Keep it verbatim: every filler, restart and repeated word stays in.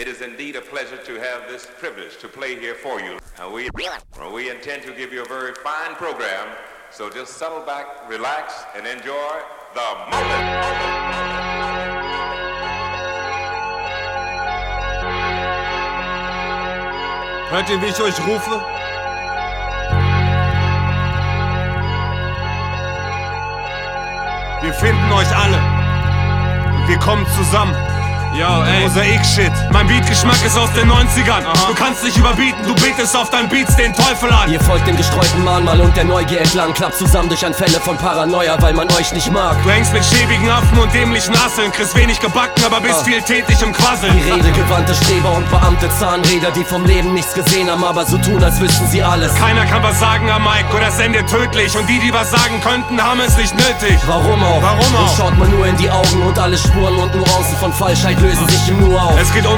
It is indeed a pleasure to have this privilege to play here for you. And we, we intend to give you a very fine program, so just settle back, relax, and enjoy the moment. Hört ihr, wie ich euch rufe? Wir finden euch alle. Und wir kommen zusammen. Yo, ey, Mosaik-Shit. Mein Beatgeschmack ist aus den neunzigern. Aha. Du kannst nicht überbieten, du betest auf deinen Beats den Teufel an. Ihr folgt dem gestreuten Mahnmal und der Neugier entlang. Klappt zusammen durch Anfälle von Paranoia, weil man euch nicht mag. Du hängst mit schäbigen Affen und dämlichen Asseln, kriegst wenig gebacken, aber bist ah. viel tätig im Quasseln. Die redegewandte Streber und Beamte Zahnräder, die vom Leben nichts gesehen haben, aber so tun, als wüssten sie alles. Keiner kann was sagen am Mic oder es endet tödlich. Und die, die was sagen könnten, haben es nicht nötig. Warum auch? Warum auch? Und schaut man nur in die Augen und alle Spuren und Nuancen von Falschheit lösen sich im Nu auf. Es geht um